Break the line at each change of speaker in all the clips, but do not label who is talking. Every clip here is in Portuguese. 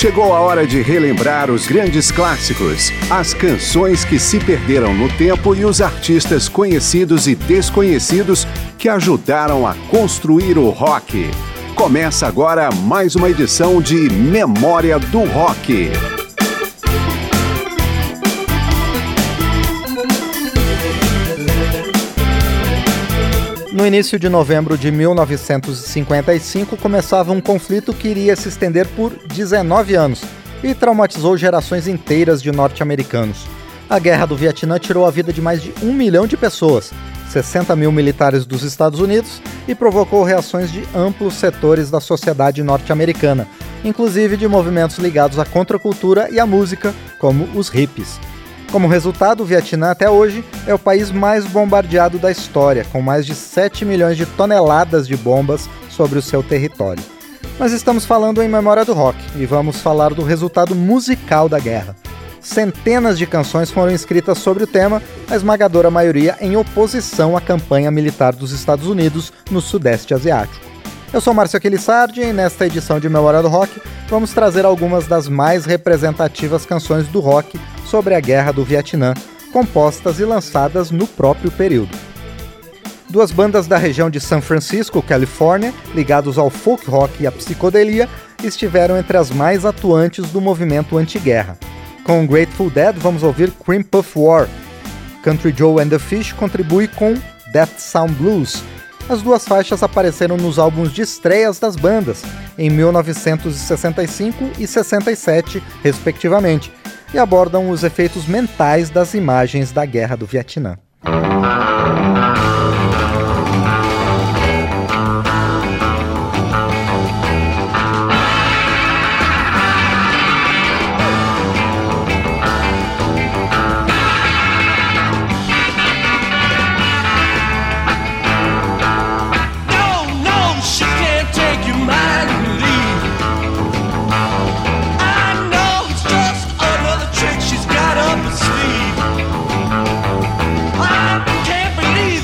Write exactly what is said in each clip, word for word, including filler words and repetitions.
Chegou a hora de relembrar os grandes clássicos, as canções que se perderam no tempo e os artistas conhecidos e desconhecidos que ajudaram a construir o rock. Começa agora mais uma edição de Memória do Rock.
No início de novembro de mil novecentos e cinquenta e cinco, começava um conflito que iria se estender por dezenove anos e traumatizou gerações inteiras de norte-americanos. A Guerra do Vietnã tirou a vida de mais de um milhão de pessoas, sessenta mil militares dos Estados Unidos, e provocou reações de amplos setores da sociedade norte-americana, inclusive de movimentos ligados à contracultura e à música, como os hippies. Como resultado, o Vietnã até hoje é o país mais bombardeado da história, com mais de sete milhões de toneladas de bombas sobre o seu território. Mas estamos falando em Memória do Rock e vamos falar do resultado musical da guerra. Centenas de canções foram escritas sobre o tema, a esmagadora maioria em oposição à campanha militar dos Estados Unidos no Sudeste Asiático. Eu sou Márcio Aquilissardi e nesta edição de Memória do Rock vamos trazer algumas das mais representativas canções do rock sobre a Guerra do Vietnã, compostas e lançadas no próprio período. Duas bandas da região de San Francisco, Califórnia, ligados ao folk rock e à psicodelia, estiveram entre as mais atuantes do movimento anti-guerra. Com Grateful Dead vamos ouvir Cream Puff War. Country Joe and the Fish contribui com Death Sound Blues. As duas faixas apareceram nos álbuns de estreias das bandas, em mil novecentos e sessenta e cinco e sessenta e sete, respectivamente, e abordam os efeitos mentais das imagens da Guerra do Vietnã.
I can't believe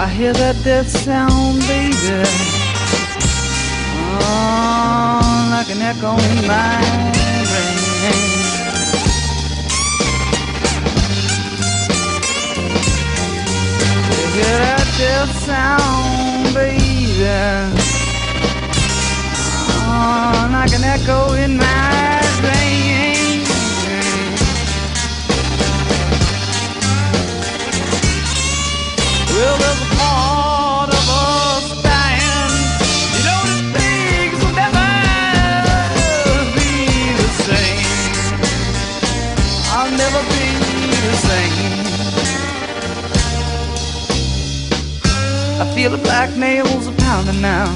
I hear that death sound, baby, oh, like an echo in my brain. I hear that death sound, baby, oh, like an echo in my brain. Well, there's a part of us dying, you know, that things will never be the same. I'll never be the same. I feel the black nails are pounding now,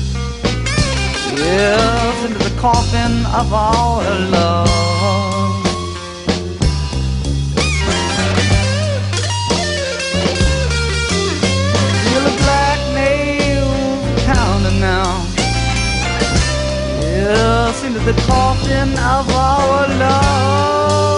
yes, into the coffin of our love. Now, yes, into the coffin of our love.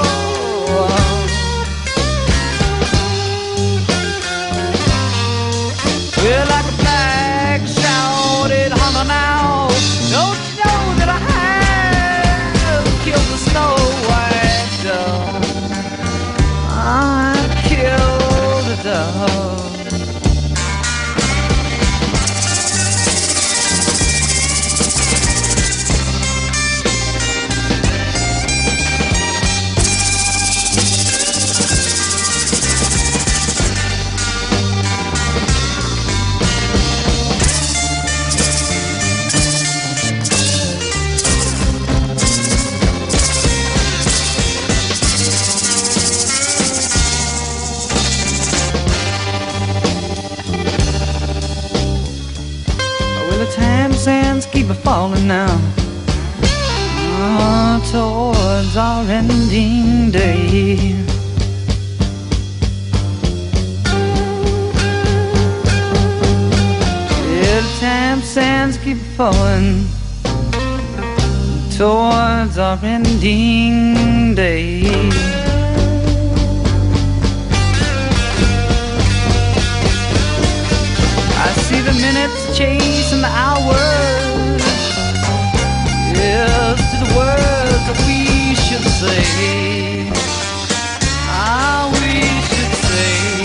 We're like a black shrouded hunter now. Don't you know that I have killed the snow white dove? I killed the dove. Sands keep a falling now, oh, towards our ending day. Yeah, the time sands keep falling towards our ending day. I see the minutes chasing the hours, yes, to the words that we should say, ah, we should say.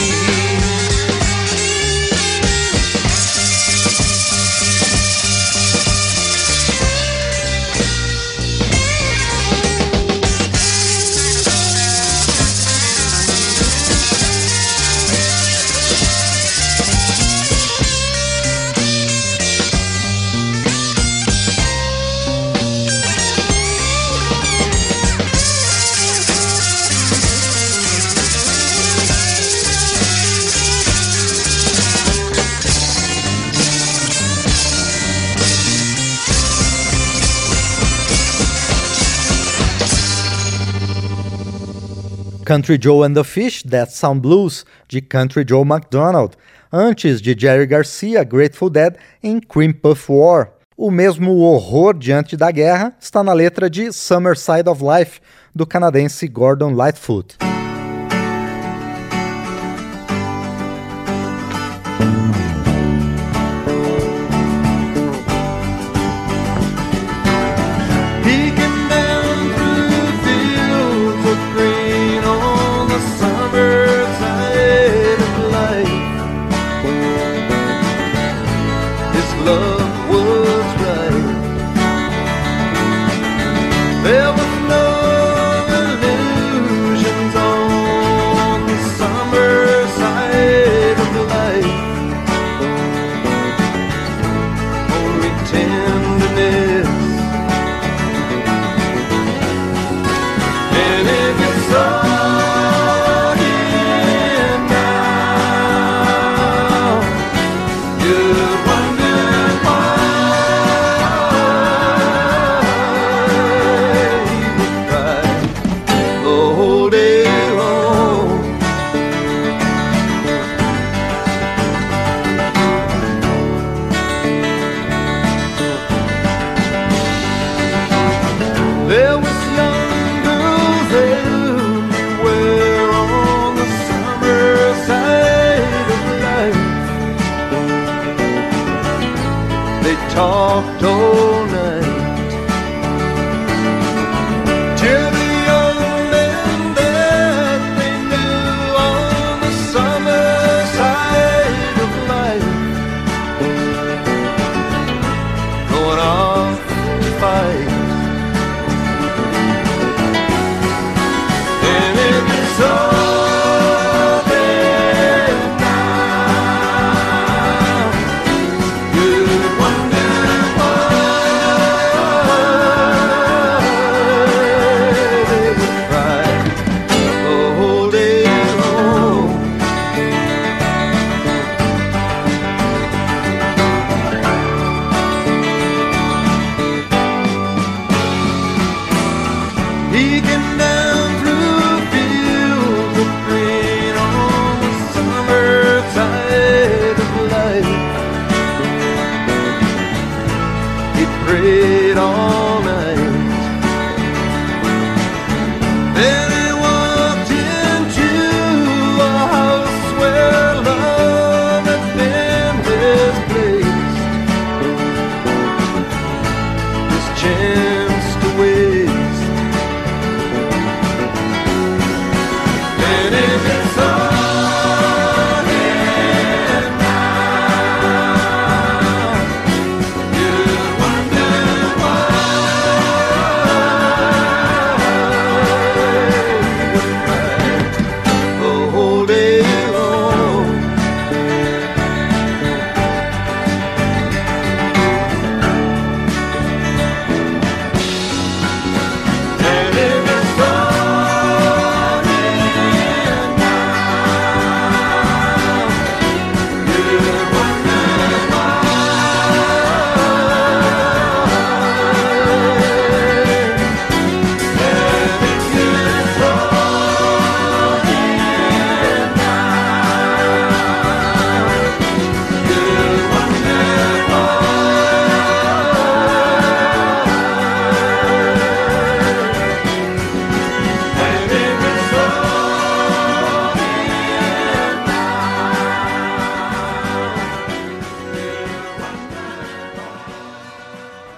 Country Joe and the Fish, That Sound Blues, de Country Joe McDonald, antes de Jerry Garcia, Grateful Dead, em Cream Puff War. O mesmo horror diante da guerra está na letra de Summer Side of Life, do canadense Gordon Lightfoot.
There was no illusions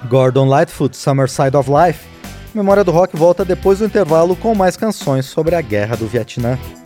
Gordon Lightfoot, Summer Side of Life. Memória do Rock volta depois do intervalo com mais canções sobre a Guerra do Vietnã.